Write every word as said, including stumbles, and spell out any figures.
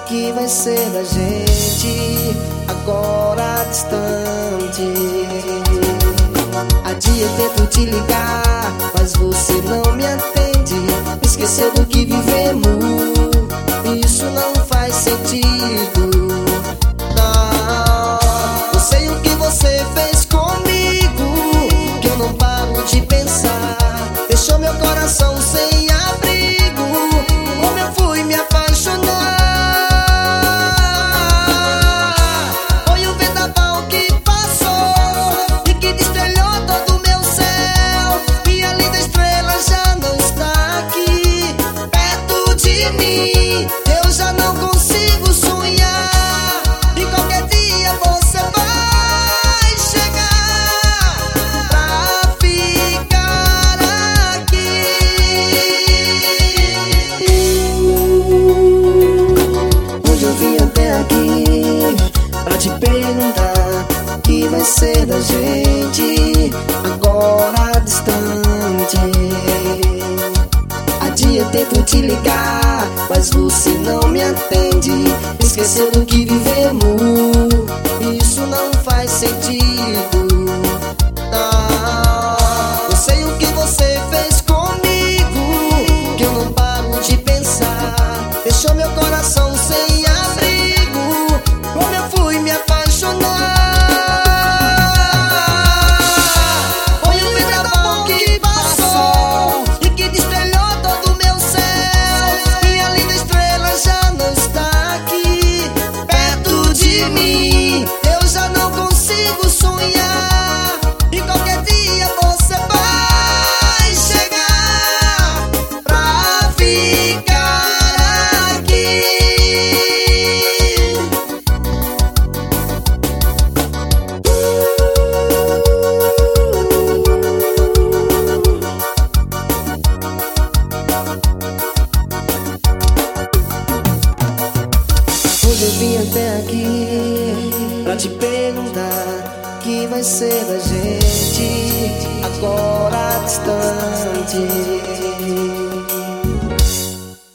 que vai ser da gente agora distante. Há dia tento te ligar, mas você não me atende. Esqueceu do que vivemos, isso não faz sentido. Não, eu sei o que você fez comigo, que eu não paro de pensar. Deixou meu coração sem abrigo, como eu fui me apaixonar. Foi o vendaval que passou e que destrelhou todo o meu céu. Minha linda estrela já não está aqui perto de mim. Eu já não consigo sonhar, e qualquer dia você vai chegar pra ficar aqui. Hoje eu vim até aqui pra te perguntar o que vai ser da gente agora distante. Há dia tento te ligar, mas você não me atende. Esqueceu do que vivemos, isso não faz sentido. Não, eu sei o que você fez comigo, que eu não paro de pensar. Deixou meu coração sem abrigo, como eu fui me apaixonar. Foi o vendaval que passou e que destrelhou todo o meu céu. Minha linda estrela já não está aqui perto de mim. Eu já não consigo sonhar, e qualquer dia você vai chegar pra ficar aqui. Hoje eu vim até aqui pra te perguntar o que vai ser da gente agora distante.